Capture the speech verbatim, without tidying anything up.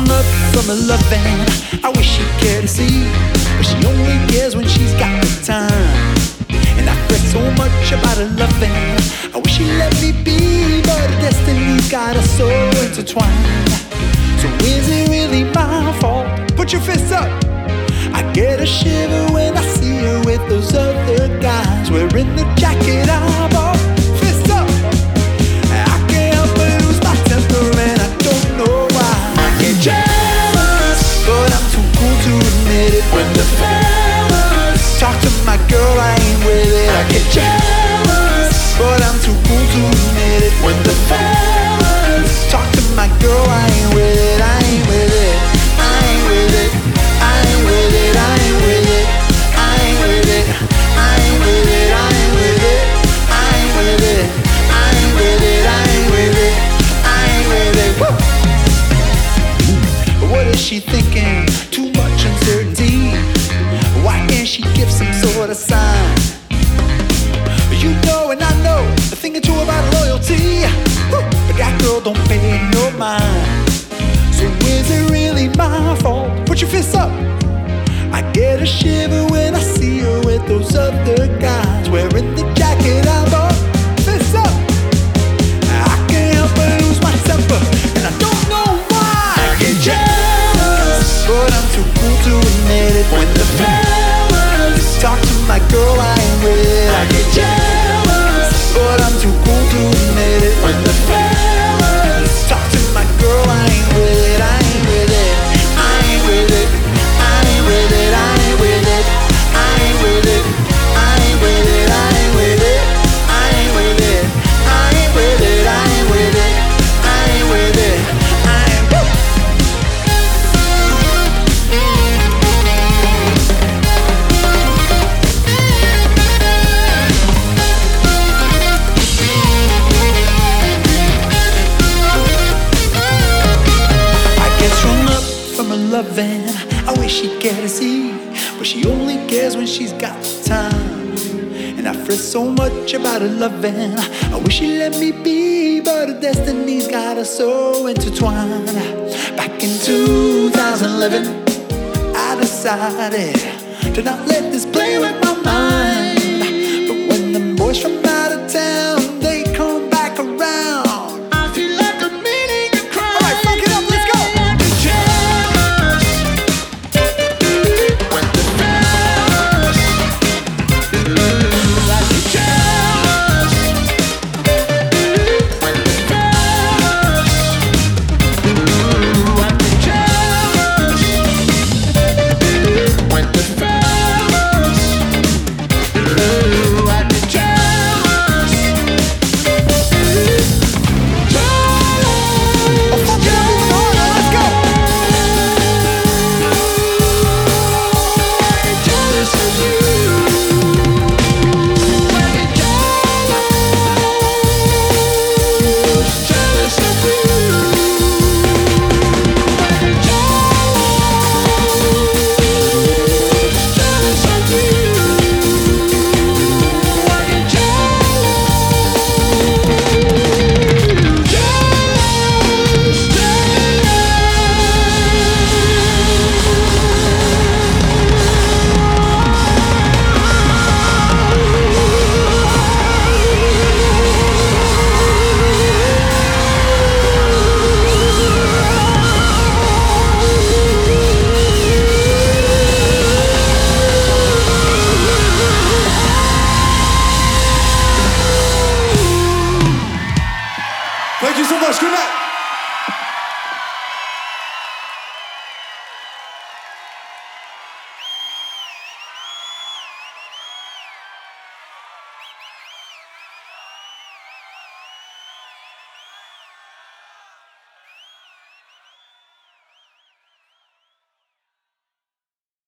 strung up from her loving. I wish she cared to see, but she only cares when she's got the time. And I fret so much about her loving. I wish she let me be, but her destiny's got us so intertwined. So is it really my fault? Put your fists up. I get a shiver when I see her with those other guys wearing the jacket I bought. Fists up. I can't help but lose my temper and I don't know why. I get jealous, but I'm too cool to admit it. When the fellas talk to my girl, I ain't with it. I get jealous, but I'm too cool to admit it. When the fellas talk to my girl, I ain't with it. I ain't with it. I ain't with it. I ain't with it. I ain't with it. I ain't with it. I ain't with it. I ain't with it. I ain't with it. I ain't with it. I ain't with it. I ain't with it. Woo! What is she thinking? Too much uncertainty. Why can't she give some sort of sign? You know and I know a thing or two about loyalty. Woo! But that girl don't pay no mind. So is it really my fault? Put your fists up. I get a shiver when I see her with those other guys wearing the jacket I bought. Fists up. I can't help but lose my temper, and I don't know why. I get jealous, but I'm too cool to admit it. When the fellas talk to my girl, I ain't with it. I get jealous, but I'm too cool to admit it. When the fellas talk to my girl, I ain't with it. I ain't with it. I ain't with it. I ain't with it. I ain't with it. I ain't with it. I ain't with it. I ain't with it. I ain't with it. I ain't with it. I ain't with it. I ain't with it. I ain't. Woo! Loving. I wish she cared to see, but she only cares when she's got time. And I fret so much about her loving. I wish she let me be, but her destiny's got us so intertwined. Back in two thousand eleven, I decided to not let this play with my mind. But when the boys from out of town, they come back around, I feel like I'm meaning to cry. All right, fuck it up, let's go. Thank you so much. Good night.